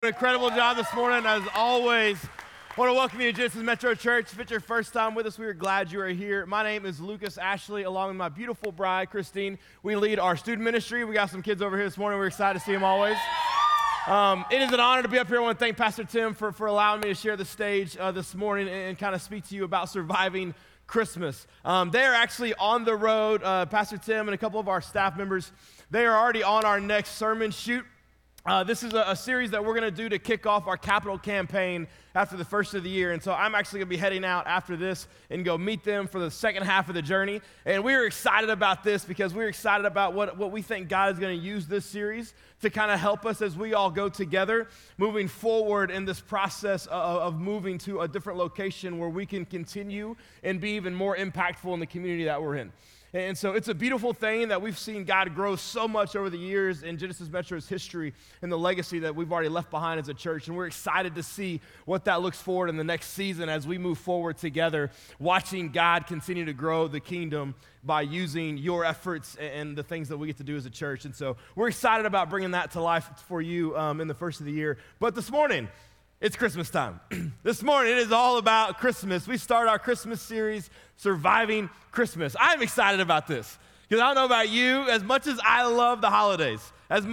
Incredible job this morning, as always. I want to welcome you to Genesis Metro Church. If it's your first time with us, we are glad you are here. My name is Lucas Ashley, along with my beautiful bride, Christine. We lead our student ministry. We got some kids over here this morning. We're excited to see them always. It is an honor to be up here. I want to thank Pastor Tim for allowing me to share the stage this morning and kind of speak to you about surviving Christmas. They are actually on the road. Pastor Tim and a couple of our staff members, they are already on our next sermon shoot. This is a series that we're going to do to kick off our capital campaign after the first of the year. And so I'm actually going to be heading out after this and go meet them for the second half of the journey. And we're excited about this because we're excited about what we think God is going to use this series to kind of help us as we all go together moving forward in this process of moving to a different location where we can continue and be even more impactful in the community that we're in. And so it's a beautiful thing that we've seen God grow so much over the years in Genesis Metro's history and the legacy that we've already left behind as a church. And we're excited to see what that looks forward in the next season as we move forward together, watching God continue to grow the kingdom by using your efforts and the things that we get to do as a church. And so we're excited about bringing that to life for you in the first of the year. But this morning, it's Christmas time. This morning, it is all about Christmas. We start our Christmas series, Surviving Christmas. I'm excited about this because I don't know about you, as much as I love the holidays,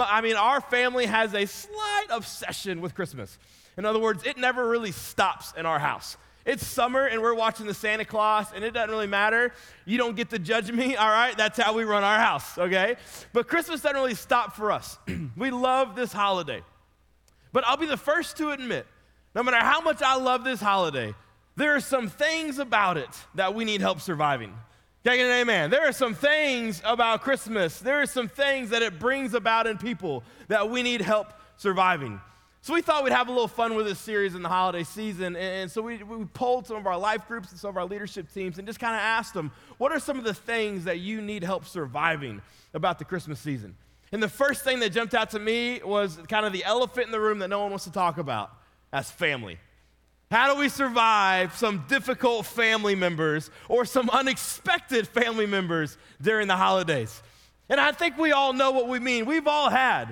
our family has a slight obsession with Christmas. In other words, it never really stops in our house. It's summer and we're watching the Santa Claus and it doesn't really matter. You don't get to judge me, all right? That's how we run our house, okay? But Christmas doesn't really stop for us. We love this holiday. But I'll be the first to admit, no matter how much I love this holiday, there are some things about it that we need help surviving. Can I get an amen? There are some things about Christmas, there are some things that it brings about in people that we need help surviving. So we thought we'd have a little fun with this series in the holiday season, and so we polled some of our life groups and some of our leadership teams and just kind of asked them, what are some of the things that you need help surviving about the Christmas season? And the first thing that jumped out to me was kind of the elephant in the room that no one wants to talk about. That's family. How do we survive some difficult family members or some unexpected family members during the holidays? And I think we all know what we mean. We've all had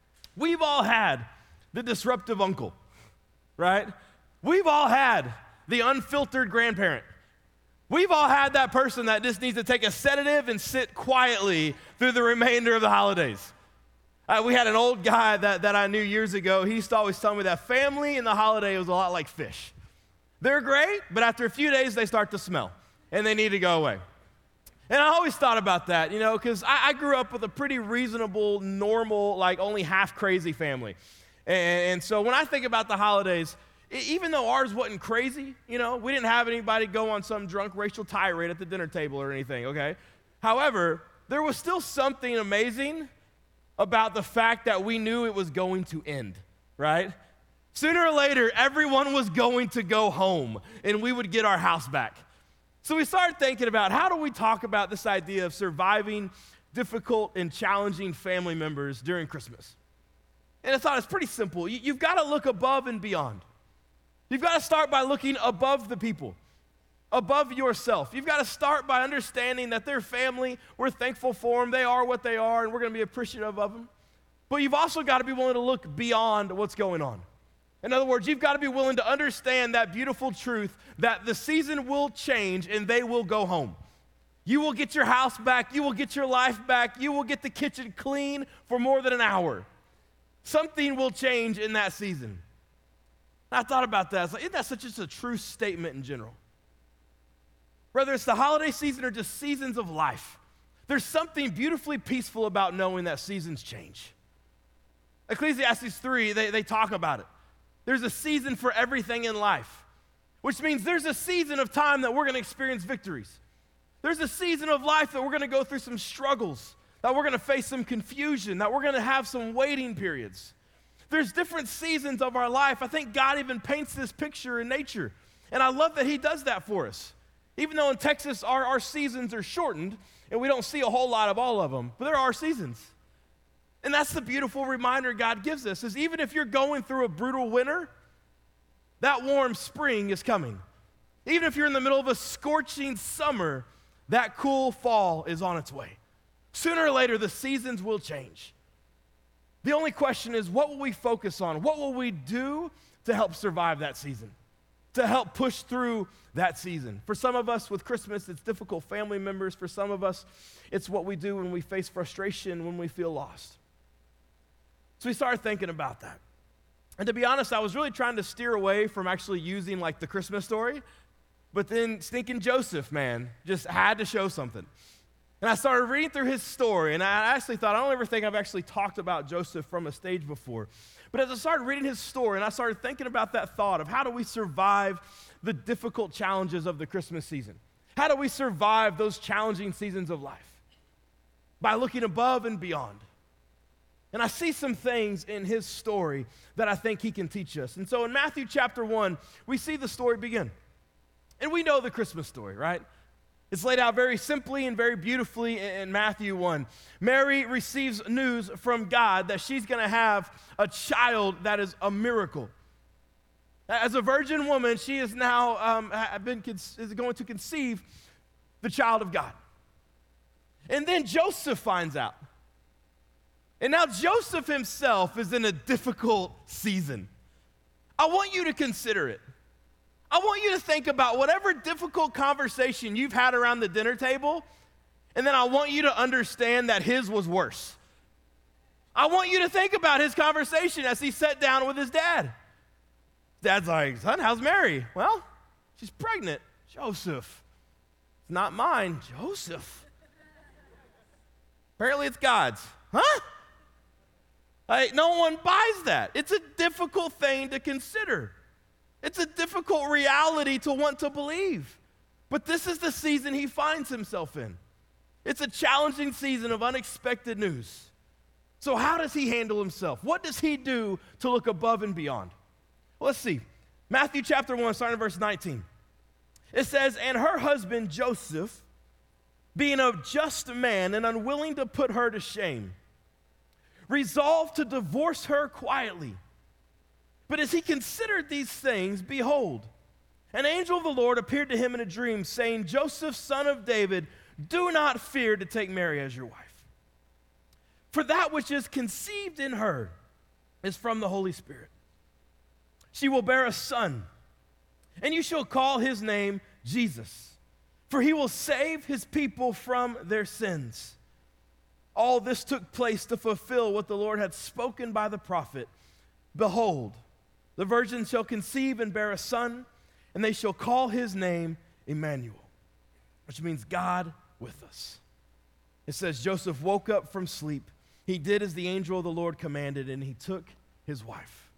the disruptive uncle, right? We've all had the unfiltered grandparent. We've all had that person that just needs to take a sedative and sit quietly through the remainder of the holidays. We had an old guy that I knew years ago. He used to always tell me that family in the holiday was a lot like fish. They're great, but after a few days, they start to smell, and they need to go away. And I always thought about that, because I grew up with a pretty reasonable, normal, like only half crazy family. And so when I think about the holidays, even though ours wasn't crazy, we didn't have anybody go on some drunk racial tirade at the dinner table or anything, okay? However, there was still something amazing about the fact that we knew it was going to end, right? Sooner or later, everyone was going to go home, and we would get our house back. So we started thinking about how do we talk about this idea of surviving difficult and challenging family members during Christmas? And I thought it's pretty simple. You've got to look above and beyond. You've got to start by looking above the people, above yourself. You've got to start by understanding that they're family. We're thankful for them. They are what they are, and we're going to be appreciative of them. But you've also got to be willing to look beyond what's going on. In other words, you've got to be willing to understand that beautiful truth that the season will change and they will go home. You will get your house back. You will get your life back. You will get the kitchen clean for more than an hour. Something will change in that season. And I thought about that. I was like, isn't that such just a true statement in general? Whether it's the holiday season or just seasons of life, there's something beautifully peaceful about knowing that seasons change. Ecclesiastes 3, they talk about it. There's a season for everything in life, which means there's a season of time that we're going to experience victories. There's a season of life that we're going to go through some struggles, that we're going to face some confusion, that we're going to have some waiting periods. There's different seasons of our life. I think God even paints this picture in nature, and I love that he does that for us. Even though in Texas our seasons are shortened and we don't see a whole lot of all of them, but there are seasons. And that's the beautiful reminder God gives us, is even if you're going through a brutal winter, that warm spring is coming. Even if you're in the middle of a scorching summer, that cool fall is on its way. Sooner or later, the seasons will change. The only question is, what will we focus on? What will we do to help survive that season? To help push through that season? For some of us with Christmas, it's difficult family members. For some of us, it's what we do when we face frustration, when we feel lost. So we started thinking about that. And to be honest, I was really trying to steer away from actually using like the Christmas story, but then stinking Joseph, man, just had to show something. And I started reading through his story, and I actually thought, I don't ever think I've actually talked about Joseph from a stage before. But as I started reading his story, and I started thinking about that thought of how do we survive the difficult challenges of the Christmas season? How do we survive those challenging seasons of life? By looking above and beyond. And I see some things in his story that I think he can teach us. And so in Matthew chapter 1, we see the story begin. And we know the Christmas story, right? It's laid out very simply and very beautifully in Matthew 1. Mary receives news from God that she's going to have a child that is a miracle. As a virgin woman, she is now is going to conceive the child of God. And then Joseph finds out. And now Joseph himself is in a difficult season. I want you to consider it. I want you to think about whatever difficult conversation you've had around the dinner table, and then I want you to understand that his was worse. I want you to think about his conversation as he sat down with his dad. Dad's like, son, how's Mary? Well, she's pregnant. Joseph. It's not mine. Joseph. Apparently it's God's. Huh? No one buys that. It's a difficult thing to consider. It's a difficult reality to want to believe. But this is the season he finds himself in. It's a challenging season of unexpected news. So how does he handle himself? What does he do to look above and beyond? Well, let's see. Matthew chapter 1, starting in verse 19. It says, and her husband Joseph, being a just man and unwilling to put her to shame, resolved to divorce her quietly. But as he considered these things, behold, an angel of the Lord appeared to him in a dream, saying, Joseph, son of David, do not fear to take Mary as your wife. For that which is conceived in her is from the Holy Spirit. She will bear a son, and you shall call his name Jesus, for he will save his people from their sins. All this took place to fulfill what the Lord had spoken by the prophet. Behold, the virgin shall conceive and bear a son, and they shall call his name Emmanuel, which means God with us. It says, Joseph woke up from sleep. He did as the angel of the Lord commanded, and he took his wife.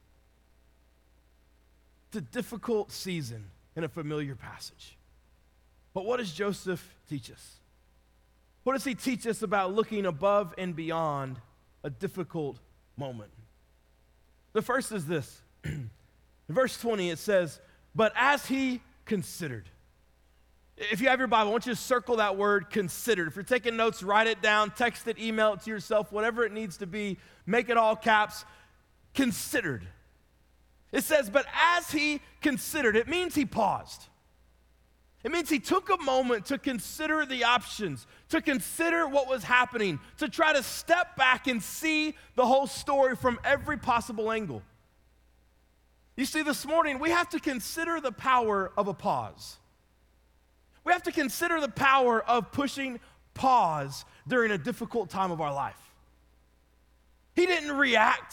It's a difficult season in a familiar passage. But what does Joseph teach us? What does he teach us about looking above and beyond a difficult moment? The first is this. In verse 20, it says, but as he considered. If you have your Bible, I want you to circle that word considered. If you're taking notes, write it down, text it, email it to yourself, whatever it needs to be. Make it all caps. Considered. It says, but as he considered, it means he paused. It means he took a moment to consider the options, to consider what was happening, to try to step back and see the whole story from every possible angle. You see, this morning, we have to consider the power of a pause. We have to consider the power of pushing pause during a difficult time of our life. He didn't react.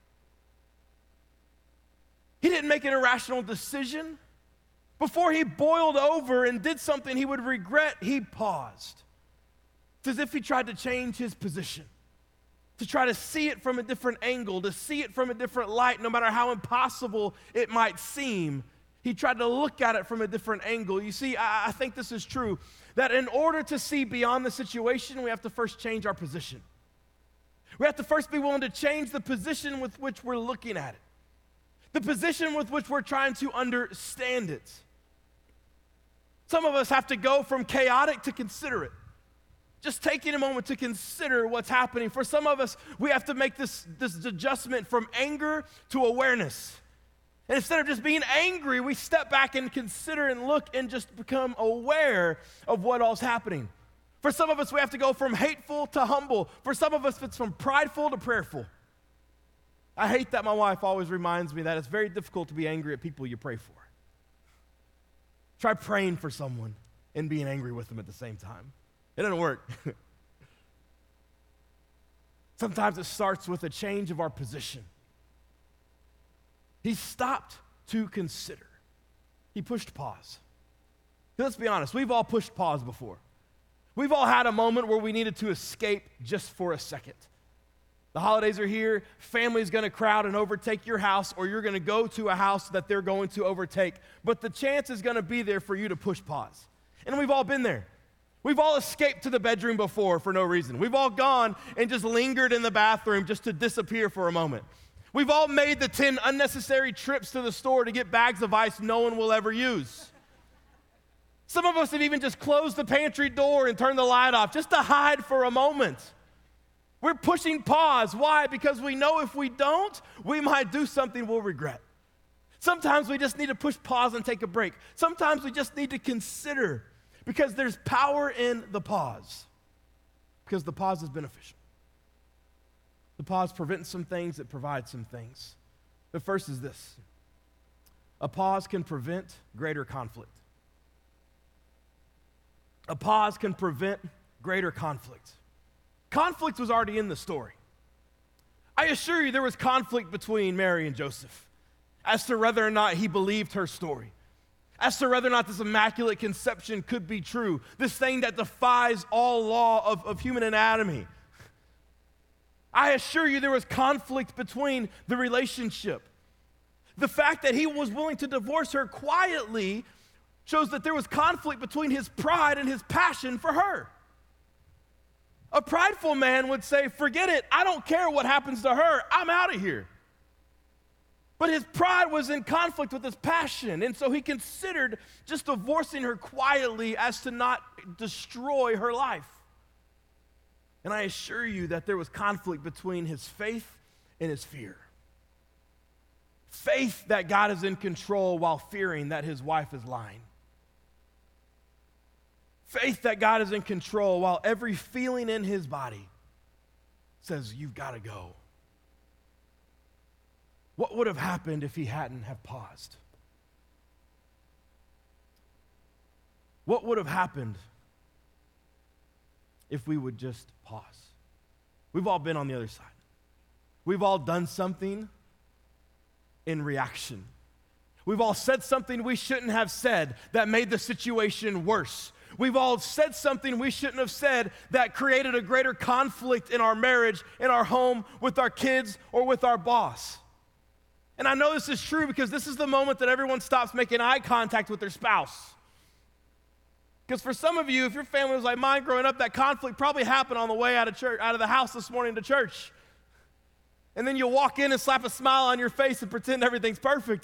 He didn't make an irrational decision. Before he boiled over and did something he would regret, he paused. It's as if he tried to change his position, to try to see it from a different angle, to see it from a different light, no matter how impossible it might seem. He tried to look at it from a different angle. You see, I think this is true, that in order to see beyond the situation, we have to first change our position. We have to first be willing to change the position with which we're looking at it, the position with which we're trying to understand it. Some of us have to go from chaotic to considerate. Just taking a moment to consider what's happening. For some of us, we have to make this adjustment from anger to awareness. And instead of just being angry, we step back and consider and look and just become aware of what all's happening. For some of us, we have to go from hateful to humble. For some of us, it's from prideful to prayerful. I hate that my wife always reminds me that it's very difficult to be angry at people you pray for. Try praying for someone and being angry with them at the same time. It doesn't work. Sometimes it starts with a change of our position. He stopped to consider. He pushed pause. Let's be honest, we've all pushed pause before. We've all had a moment where we needed to escape just for a second. The holidays are here, family's gonna crowd and overtake your house, or you're gonna go to a house that they're going to overtake. But the chance is gonna be there for you to push pause. And we've all been there. We've all escaped to the bedroom before for no reason. We've all gone and just lingered in the bathroom just to disappear for a moment. We've all made the 10 unnecessary trips to the store to get bags of ice no one will ever use. Some of us have even just closed the pantry door and turned the light off just to hide for a moment. We're pushing pause. Why? Because we know if we don't, we might do something we'll regret. Sometimes we just need to push pause and take a break. Sometimes we just need to consider, because there's power in the pause, because the pause is beneficial. The pause prevents some things, it provides some things. The first is this: a pause can prevent greater conflict. A pause can prevent greater conflict. Conflict was already in the story. I assure you there was conflict between Mary and Joseph as to whether or not he believed her story, as to whether or not this immaculate conception could be true, this thing that defies all law of human anatomy. I assure you there was conflict between the relationship. The fact that he was willing to divorce her quietly shows that there was conflict between his pride and his passion for her. A prideful man would say, forget it, I don't care what happens to her, I'm out of here. But his pride was in conflict with his passion, and so he considered just divorcing her quietly as to not destroy her life. And I assure you that there was conflict between his faith and his fear. Faith that God is in control while fearing that his wife is lying. Faith that God is in control while every feeling in his body says, you've got to go. What would have happened if he hadn't have paused? What would have happened if we would just pause? We've all been on the other side. We've all done something in reaction. We've all said something we shouldn't have said that made the situation worse. We've all said something we shouldn't have said that created a greater conflict in our marriage, in our home, with our kids, or with our boss. And I know this is true because this is the moment that everyone stops making eye contact with their spouse. Because for some of you, if your family was like mine growing up, that conflict probably happened on the way out of church, out of the house this morning to church. And then you'll walk in and slap a smile on your face and pretend everything's perfect.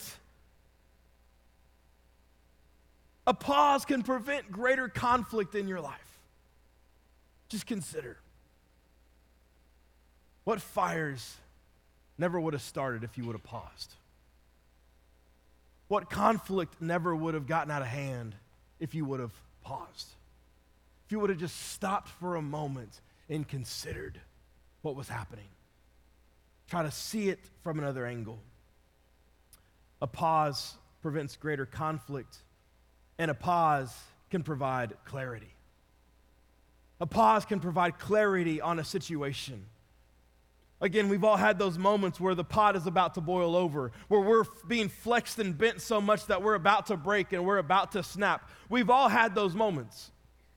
A pause can prevent greater conflict in your life. Just consider. What fires never would have started if you would have paused? What conflict never would have gotten out of hand if you would have paused? If you would have just stopped for a moment and considered what was happening. Try to see it from another angle. A pause prevents greater conflict. And a pause can provide clarity. A pause can provide clarity on a situation. Again, we've all had those moments where the pot is about to boil over, where we're being flexed and bent so much that we're about to break and we're about to snap. We've all had those moments.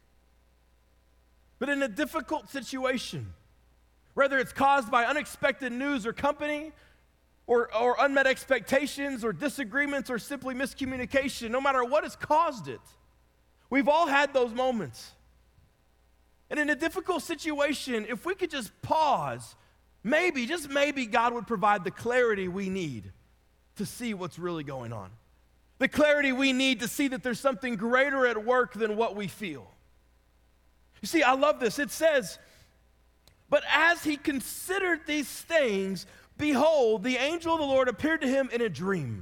But in a difficult situation, whether it's caused by unexpected news or company, or unmet expectations, or disagreements, or simply miscommunication, no matter what has caused it, we've all had those moments. And in a difficult situation, if we could just pause, maybe, just maybe, God would provide the clarity we need to see what's really going on. The clarity we need to see that there's something greater at work than what we feel. You see, I love this. It says, but as he considered these things, behold, the angel of the Lord appeared to him in a dream.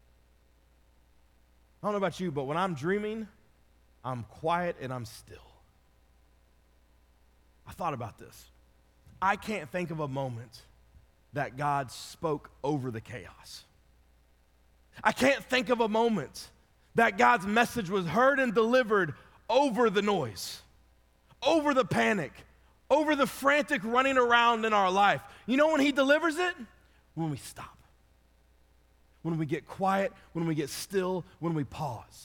I don't know about you, but when I'm dreaming, I'm quiet and I'm still. I thought about this. I can't think of a moment that God spoke over the chaos. I can't think of a moment that God's message was heard and delivered over the noise, over the panic, over the frantic running around in our life. You know when he delivers it? When we stop. When we get quiet, when we get still, when we pause.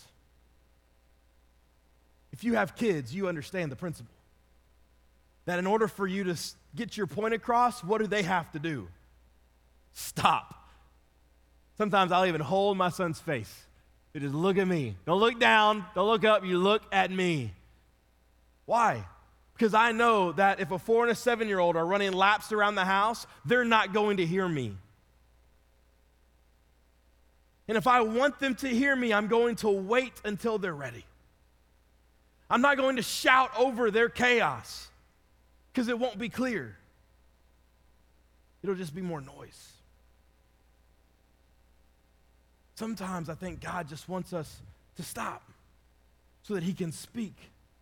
If you have kids, you understand the principle. That in order for you to get your point across, what do they have to do? Stop. Sometimes I'll even hold my son's face. You just look at me. Don't look down. Don't look up. You look at me. Why? Because I know that if a 4 and a 7-year-old are running laps around the house, they're not going to hear me. And if I want them to hear me, I'm going to wait until they're ready. I'm not going to shout over their chaos because it won't be clear. It'll just be more noise. Sometimes I think God just wants us to stop so that he can speak.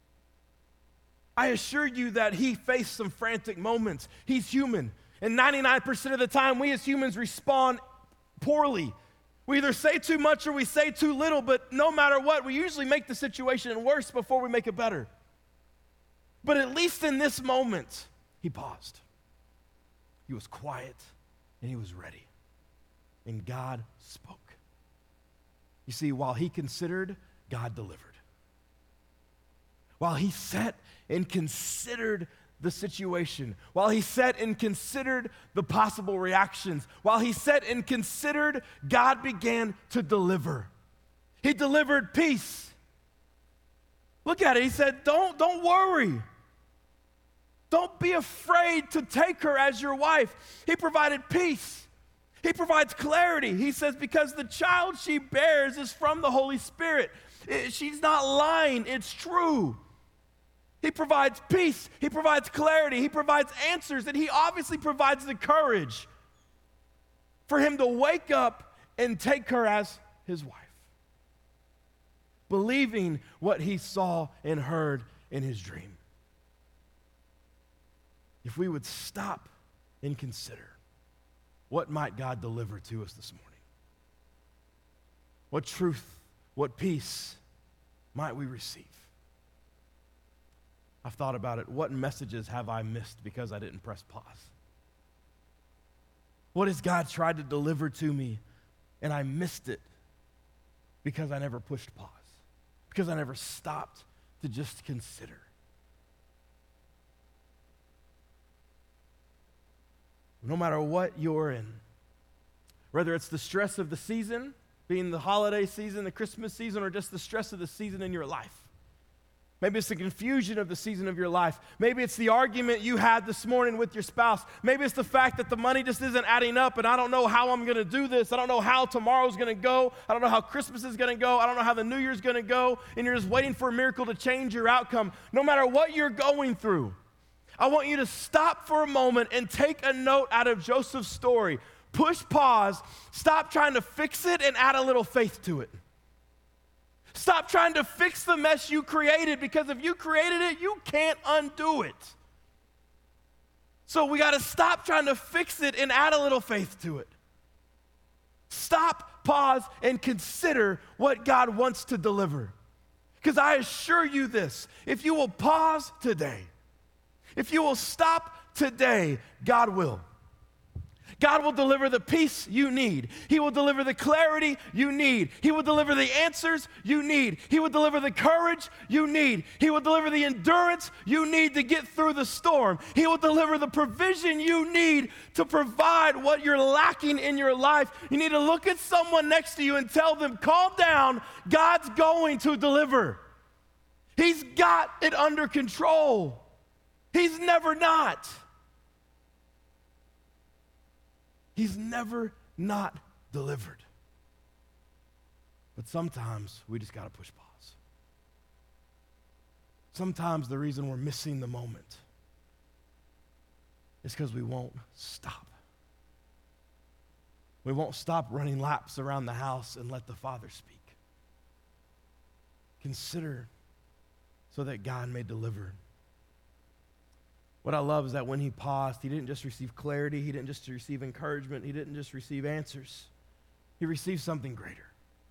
I assure you that he faced some frantic moments. He's human. And 99% of the time, we as humans respond poorly. We either say too much or we say too little, but no matter what, we usually make the situation worse before we make it better. But at least in this moment, he paused. He was quiet and he was ready. And God spoke. You see, while he considered, God delivered. While he sat and considered the situation, while he sat and considered the possible reactions, while he sat and considered, God began to deliver. He delivered peace. Look at it. He said, don't worry. Don't be afraid to take her as your wife. He provided peace. He provides clarity. He says, because the child she bears is from the Holy Spirit. She's not lying. It's true. He provides peace. He provides clarity. He provides answers. And he obviously provides the courage for him to wake up and take her as his wife, believing what he saw and heard in his dream. If we would stop and consider, what might God deliver to us this morning? What truth, what peace might we receive? I've thought about it. What messages have I missed because I didn't press pause? What has God tried to deliver to me and I missed it because I never pushed pause? Because I never stopped to just consider? No matter what you're in, whether it's the stress of the season, being the holiday season, the Christmas season, or just the stress of the season in your life. Maybe it's the confusion of the season of your life. Maybe it's the argument you had this morning with your spouse. Maybe it's the fact that the money just isn't adding up and I don't know how I'm going to do this. I don't know how tomorrow's going to go. I don't know how Christmas is going to go. I don't know how the New Year's going to go. And you're just waiting for a miracle to change your outcome. No matter what you're going through, I want you to stop for a moment and take a note out of Joseph's story. Push pause. Stop trying to fix it and add a little faith to it. Stop trying to fix the mess you created, because if you created it, you can't undo it. So we got to stop trying to fix it and add a little faith to it. Stop, pause, and consider what God wants to deliver. Because I assure you this, if you will pause today, if you will stop today, God will. God will deliver the peace you need. He will deliver the clarity you need. He will deliver the answers you need. He will deliver the courage you need. He will deliver the endurance you need to get through the storm. He will deliver the provision you need to provide what you're lacking in your life. You need to look at someone next to you and tell them, calm down, God's going to deliver. He's got it under control. He's never not. He's never not delivered. But sometimes we just got to push pause. Sometimes the reason we're missing the moment is because we won't stop. We won't stop running laps around the house and let the Father speak. Consider so that God may deliver. What I love is that when he paused, he didn't just receive clarity, he didn't just receive encouragement, he didn't just receive answers. He received something greater.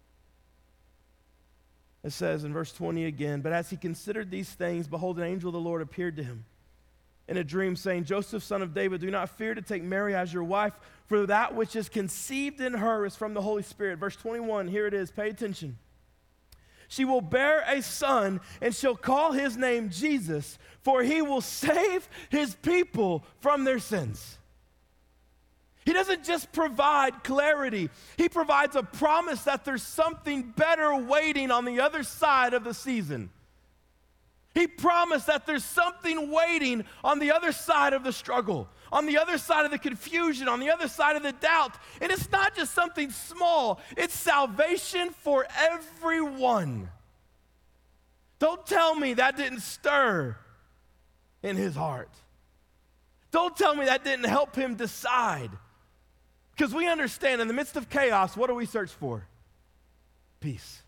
It says in verse 20 again, but as he considered these things, behold, an angel of the Lord appeared to him in a dream, saying, Joseph, son of David, do not fear to take Mary as your wife, for that which is conceived in her is from the Holy Spirit. Verse 21, here it is, pay attention. She will bear a son, and she'll call his name Jesus, for he will save his people from their sins. He doesn't just provide clarity. He provides a promise that there's something better waiting on the other side of the season. He promised that there's something waiting on the other side of the struggle, on the other side of the confusion, on the other side of the doubt. And it's not just something small, it's salvation for everyone. Don't tell me that didn't stir in his heart. Don't tell me that didn't help him decide. Because we understand in the midst of chaos, what do we search for? Peace.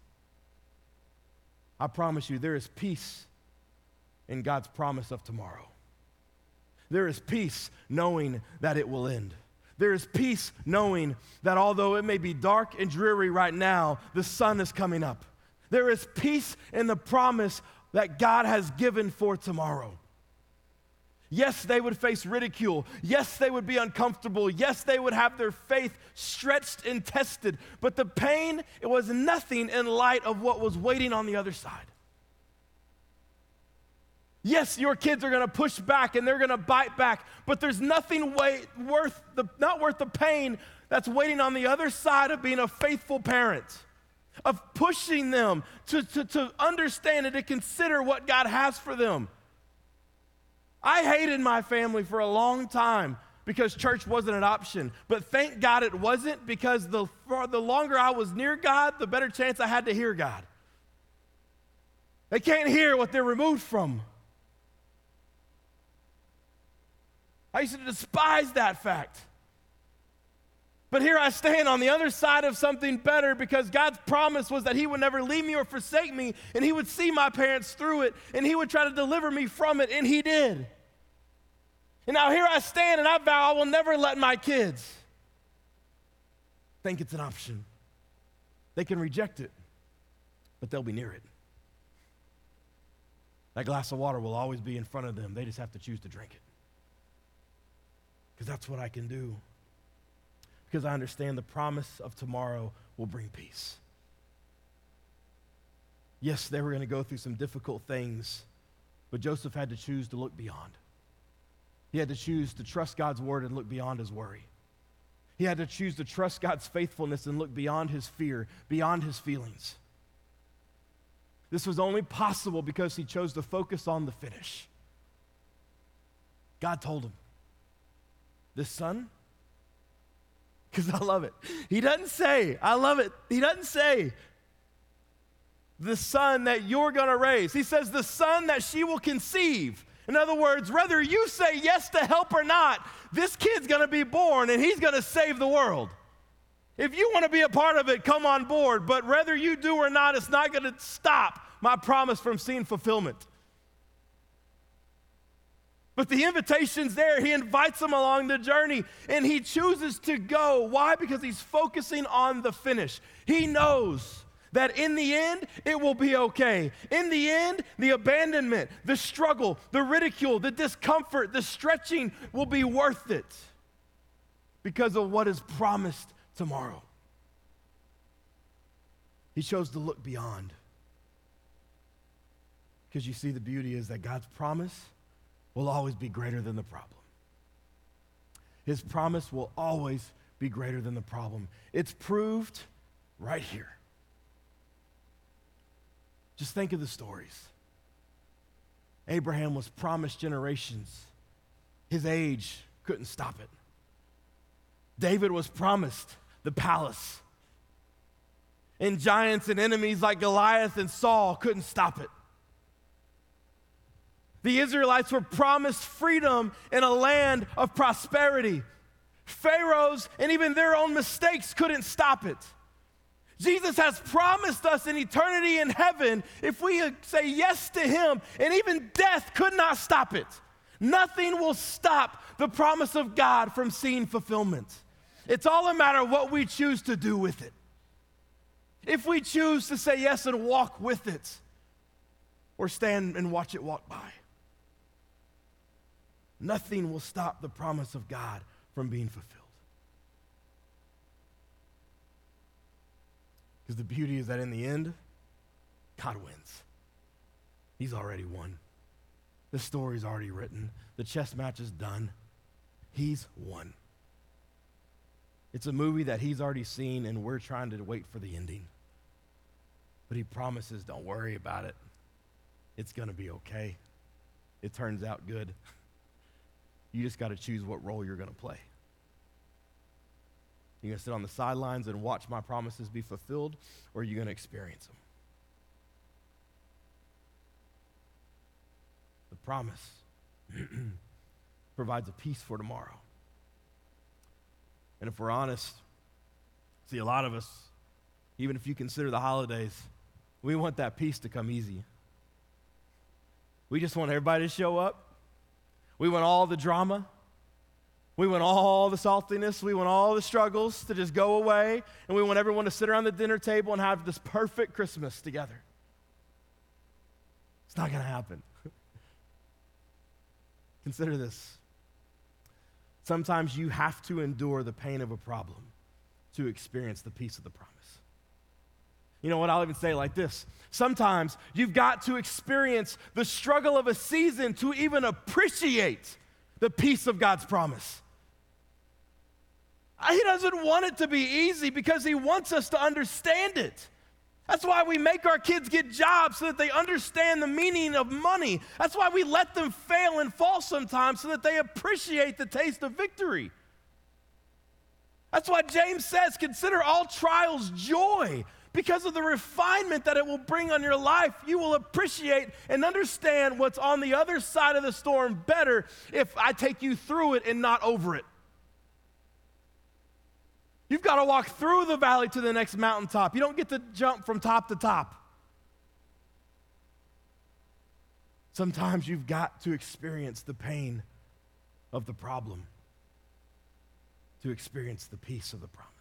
I promise you, there is peace in God's promise of tomorrow. There is peace knowing that it will end. There is peace knowing that although it may be dark and dreary right now, the sun is coming up. There is peace in the promise that God has given for tomorrow. Yes, they would face ridicule. Yes, they would be uncomfortable. Yes, they would have their faith stretched and tested. But the pain, it was nothing in light of what was waiting on the other side. Yes, your kids are going to push back and they're going to bite back, but there's nothing not worth the pain that's waiting on the other side of being a faithful parent, of pushing them to understand and to consider what God has for them. I hated my family for a long time because church wasn't an option, but thank God it wasn't, because the longer I was near God, the better chance I had to hear God. They can't hear what they're removed from. I used to despise that fact. But here I stand on the other side of something better, because God's promise was that he would never leave me or forsake me, and he would see my parents through it, and he would try to deliver me from it, and he did. And now here I stand and I vow I will never let my kids think it's an option. They can reject it, but they'll be near it. That glass of water will always be in front of them. They just have to choose to drink it. Because that's what I can do. Because I understand the promise of tomorrow will bring peace. Yes, they were going to go through some difficult things, but Joseph had to choose to look beyond. He had to choose to trust God's word and look beyond his worry. He had to choose to trust God's faithfulness and look beyond his fear, beyond his feelings. This was only possible because he chose to focus on the finish. God told him, this son, because I love it. He doesn't say, I love it. He doesn't say, the son that you're going to raise. He says, the son that she will conceive. In other words, whether you say yes to help or not, this kid's going to be born and he's going to save the world. If you want to be a part of it, come on board. But whether you do or not, it's not going to stop my promise from seeing fulfillment. But the invitation's there. He invites them along the journey, and he chooses to go. Why? Because he's focusing on the finish. He knows that in the end, it will be okay. In the end, the abandonment, the struggle, the ridicule, the discomfort, the stretching will be worth it because of what is promised tomorrow. He chose to look beyond. Because you see, the beauty is that God's promise will always be greater than the problem. His promise will always be greater than the problem. It's proved right here. Just think of the stories. Abraham was promised generations. His age couldn't stop it. David was promised the palace. And giants and enemies like Goliath and Saul couldn't stop it. The Israelites were promised freedom in a land of prosperity. Pharaohs and even their own mistakes couldn't stop it. Jesus has promised us an eternity in heaven if we say yes to him, and even death could not stop it. Nothing will stop the promise of God from seeing fulfillment. It's all a matter of what we choose to do with it. If we choose to say yes and walk with it, or stand and watch it walk by, nothing will stop the promise of God from being fulfilled. Because the beauty is that in the end, God wins. He's already won. The story's already written. The chess match is done. He's won. It's a movie that he's already seen, and we're trying to wait for the ending. But he promises, don't worry about it. It's going to be okay. It turns out good. You just got to choose what role you're going to play. You're going to sit on the sidelines and watch my promises be fulfilled, or are you going to experience them? The promise provides a peace for tomorrow. And if we're honest, see, a lot of us, even if you consider the holidays, we want that peace to come easy. We just want everybody to show up. We want all the drama. We want all the saltiness. We want all the struggles to just go away. And we want everyone to sit around the dinner table and have this perfect Christmas together. It's not going to happen. Consider this. Sometimes you have to endure the pain of a problem to experience the peace of the promise. You know what? I'll even say it like this. Sometimes you've got to experience the struggle of a season to even appreciate the peace of God's promise. He doesn't want it to be easy because he wants us to understand it. That's why we make our kids get jobs so that they understand the meaning of money. That's why we let them fail and fall sometimes so that they appreciate the taste of victory. That's why James says, consider all trials joy. Because of the refinement that it will bring on your life, you will appreciate and understand what's on the other side of the storm better if I take you through it and not over it. You've got to walk through the valley to the next mountaintop. You don't get to jump from top to top. Sometimes you've got to experience the pain of the problem to experience the peace of the promise.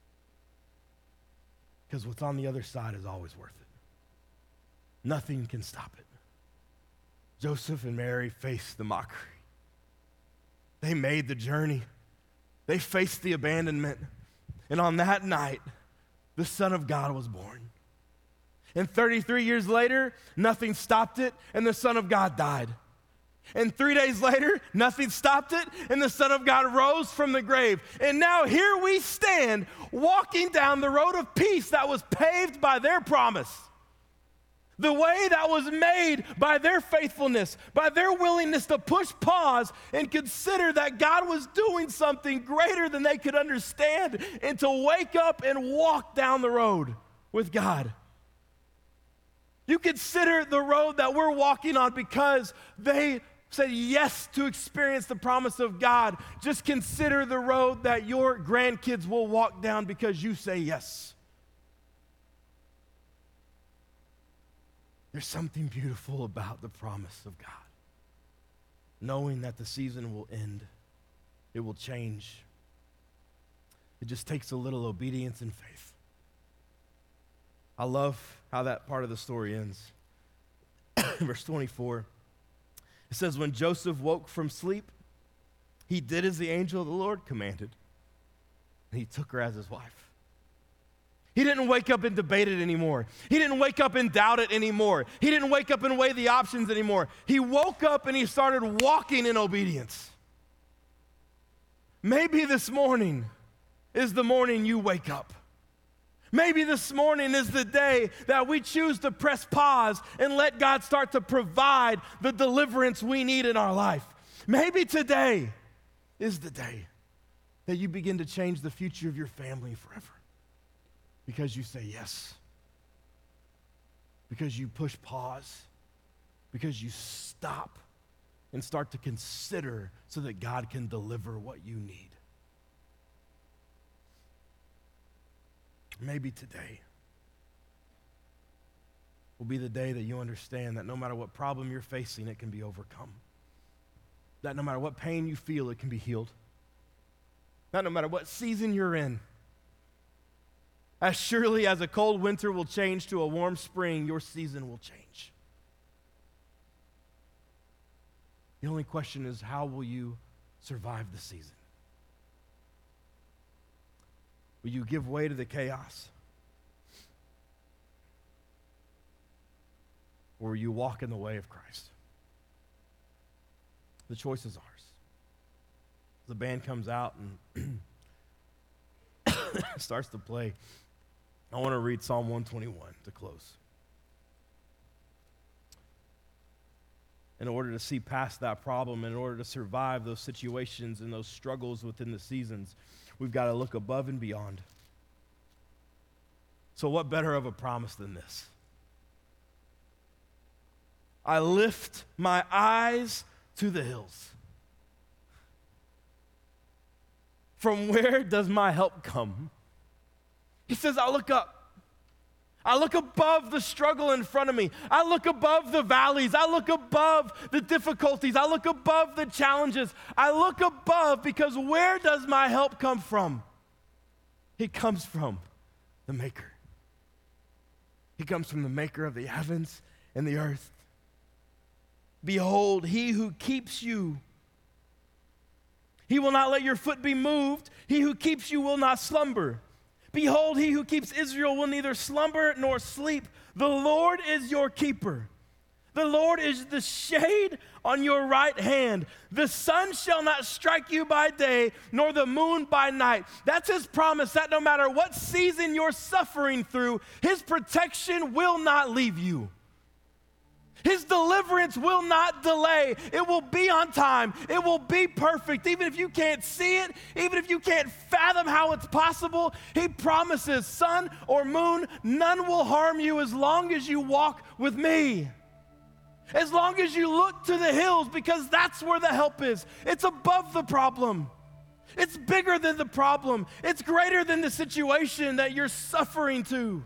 Because what's on the other side is always worth it. Nothing can stop it. Joseph and Mary faced the mockery. They made the journey. They faced the abandonment. And on that night, the Son of God was born. And 33 years later, nothing stopped it, and the Son of God died. And 3 days later, nothing stopped it, and the Son of God rose from the grave. And now here we stand, walking down the road of peace that was paved by their promise. The way that was made by their faithfulness, by their willingness to push pause and consider that God was doing something greater than they could understand, and to wake up and walk down the road with God. You consider the road that we're walking on because they said yes to experience the promise of God. Just consider the road that your grandkids will walk down because you say yes. There's something beautiful about the promise of God. Knowing that the season will end, it will change. It just takes a little obedience and faith. I love how that part of the story ends. Verse 24. It says, when Joseph woke from sleep, he did as the angel of the Lord commanded, and he took her as his wife. He didn't wake up and debate it anymore. He didn't wake up and doubt it anymore. He didn't wake up and weigh the options anymore. He woke up and he started walking in obedience. Maybe this morning is the morning you wake up. Maybe this morning is the day that we choose to press pause and let God start to provide the deliverance we need in our life. Maybe today is the day that you begin to change the future of your family forever because you say yes, because you push pause, because you stop and start to consider so that God can deliver what you need. Maybe today will be the day that you understand that no matter what problem you're facing, it can be overcome. that no matter what pain you feel, it can be healed. That no matter what season you're in, as surely as a cold winter will change to a warm spring, your season will change. The only question is, how will you survive the season? Will you give way to the chaos? Or will you walk in the way of Christ? The choice is ours. The band comes out and starts to play. I want to read Psalm 121 to close. In order to see past that problem, in order to survive those situations and those struggles within the seasons, we've got to look above and beyond. So what better of a promise than this? I lift my eyes to the hills. From where does my help come? He says, I look up. I look above the struggle in front of me. I look above the valleys. I look above the difficulties. I look above the challenges. I look above because where does my help come from? It comes from the Maker. He comes from the Maker of the heavens and the earth. Behold, he who keeps you. He will not let your foot be moved. He who keeps you will not slumber. Behold, he who keeps Israel will neither slumber nor sleep. The Lord is your keeper. The Lord is the shade on your right hand. The sun shall not strike you by day, nor the moon by night. That's his promise that no matter what season you're suffering through, his protection will not leave you. His deliverance will not delay. It will be on time. It will be perfect. Even if you can't see it, even if you can't fathom how it's possible, he promises, sun or moon, none will harm you as long as you walk with me. As long as you look to the hills, because that's where the help is. It's above the problem. It's bigger than the problem. It's greater than the situation that you're suffering to.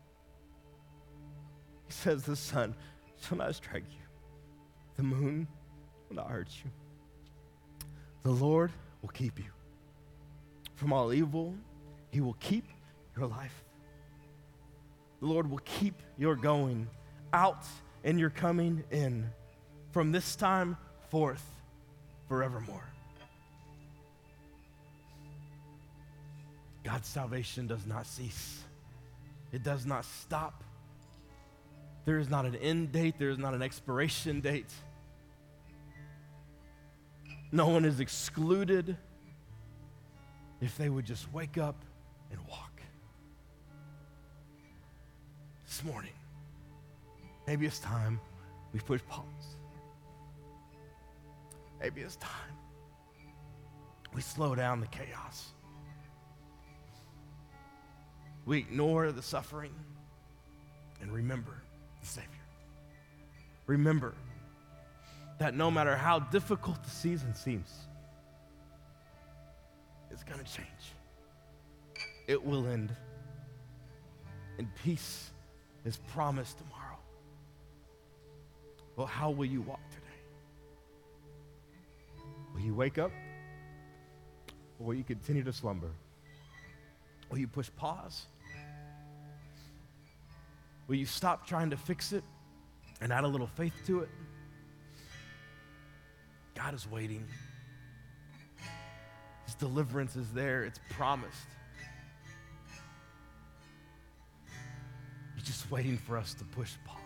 He says the sun shall not strike you. The moon will not hurt you. The Lord will keep you from all evil. He will keep your life. The Lord will keep your going out and your coming in from this time forth forevermore. God's salvation does not cease. It does not stop. There is not an end date. There is not an expiration date. No one is excluded if they would just wake up and walk. This morning, maybe it's time we push pause. Maybe it's time we slow down the chaos. We ignore the suffering and remember the Savior. Remember that no matter how difficult the season seems, it's going to change. It will end. And peace is promised tomorrow. Well, how will you walk today? Will you wake up? Or will you continue to slumber? Will you push pause? Will you stop trying to fix it and add a little faith to it? God is waiting. His deliverance is there. It's promised. He's just waiting for us to push pause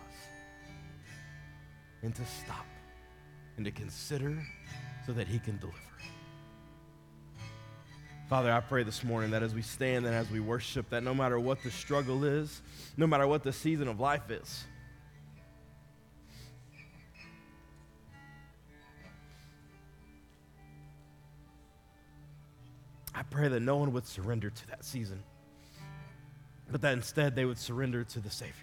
and to stop and to consider so that he can deliver. Father, I pray this morning that as we stand and as we worship, that no matter what the struggle is, no matter what the season of life is, I pray that no one would surrender to that season, but that instead they would surrender to the Savior.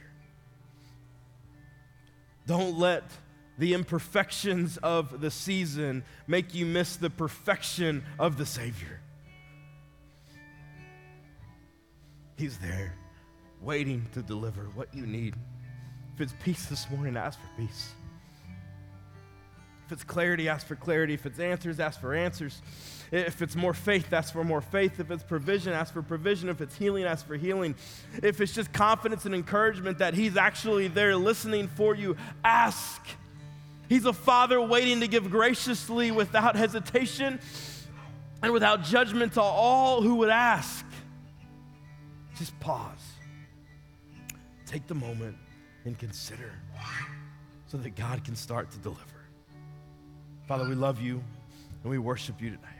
Don't let the imperfections of the season make you miss the perfection of the Savior. He's there, waiting to deliver what you need. If it's peace this morning, ask for peace. If it's clarity, ask for clarity. If it's answers, ask for answers. If it's more faith, ask for more faith. If it's provision, ask for provision. If it's healing, ask for healing. If it's just confidence and encouragement that he's actually there listening for you, ask. He's a father waiting to give graciously without hesitation and without judgment to all who would ask. Just pause. Take the moment and consider so that God can start to deliver. Father, we love you and we worship you tonight.